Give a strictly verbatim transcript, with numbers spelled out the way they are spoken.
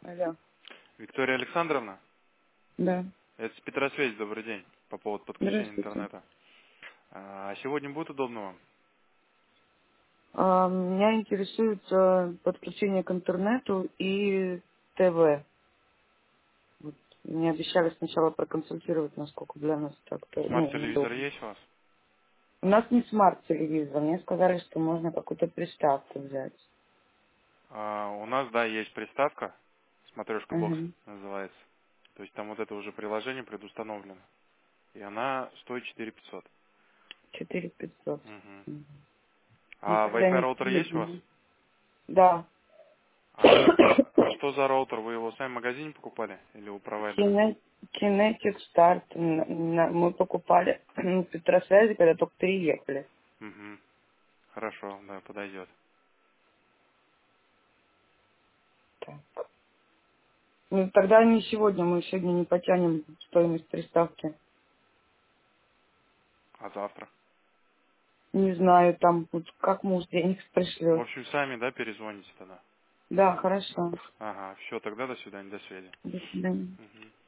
Алло. Виктория Александровна, Да. это с Петросвязь, добрый день, по поводу подключения Здравствуйте. интернета. А сегодня будет удобно вам? А, меня интересует э, подключение к интернету и ТВ. Вот. Мне обещали сначала проконсультировать, насколько для нас так-то ну, Смарт-телевизор удобно. есть у вас? У нас не смарт-телевизор. Мне сказали, что можно какую-то приставку взять. А, у нас, да, есть приставка, смотрешка бокс Угу. называется. То есть там вот это уже приложение предустановлено. И она стоит четыре тысячи пятьсот. четыре тысячи пятьсот. Мгм. Мгм. Ну, А тогда Wi-Fi не роутер есть у вас? сегодня. Да. А, а что за роутер? Вы его сами в магазине покупали или у провайдера? Кине- Кинетик старт. Н- н- Мы покупали в Петросвязи, когда только переехали. Угу. Хорошо, да, подойдет. Так. Ну, тогда не сегодня, мы сегодня не потянем стоимость приставки. А завтра? Не знаю, там вот как муж денег В пришлет. общем, сами, да, перезвоните тогда? Да, хорошо. Ага, все, тогда до свидания, до связи. До свидания. Мгм.